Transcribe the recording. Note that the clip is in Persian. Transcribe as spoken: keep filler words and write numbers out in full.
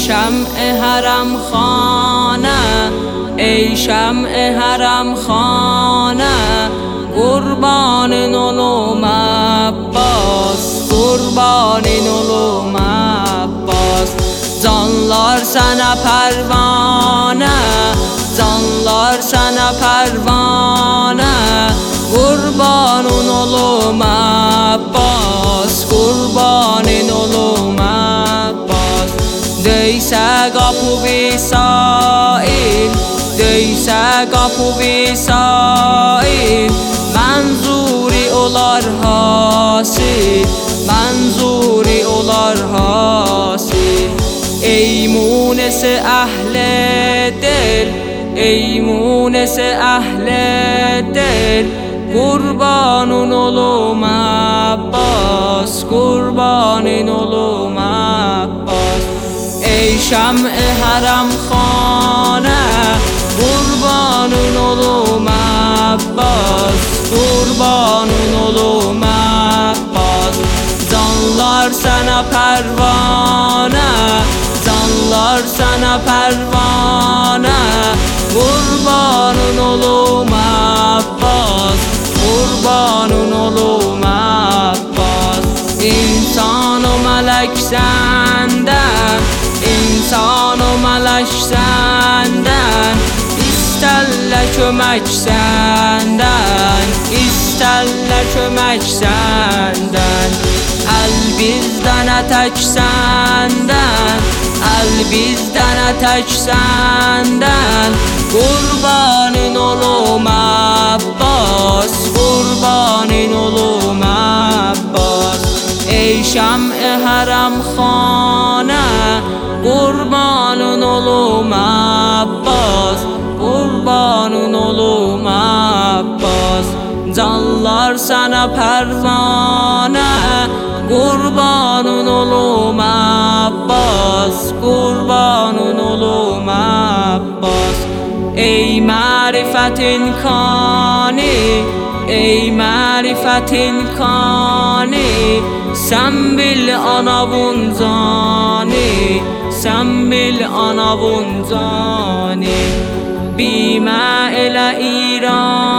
شمع حرم خانه، ای شمع حرم خانه، قربان نلوم Abbas، قربان نلوم Abbas. Canlar sana pervane, canlar sana pervane, kurbanın olum Abbas, kurbanın olum Abbas. Deysə qapı visail, deysə qapı visail, mənzuri olar hasil, mənzuri olar hasil. ای مونس اهل دل، ای مونس اهل دل، قربانون olum Abbas، قربانın olum Abbas. ای شمع حرم خانه، قربانın olum Abbas، قربانın olum Abbas. Canlar sana pervane, canlar sana pervane, kurbanın olum Abbas, kurbanın olum Abbas. İnsan o melek senden, insan o melek senden, isterler kömek senden, isterler kömek senden. El bizden tek senden, el bizden tek senden, kurbanın olum Abbas, kurbanın olum Abbas. ای شمع حرم خانه، قربانın olum Abbas، قربانın olum Abbas. Canlar sana pervane, kurbanın olum Abbas، kurbanın olum Abbas. ای معرفتین کانی، ey marifetin kani, sen bil anavun zani, sen bil anavun zani. Bime ile İran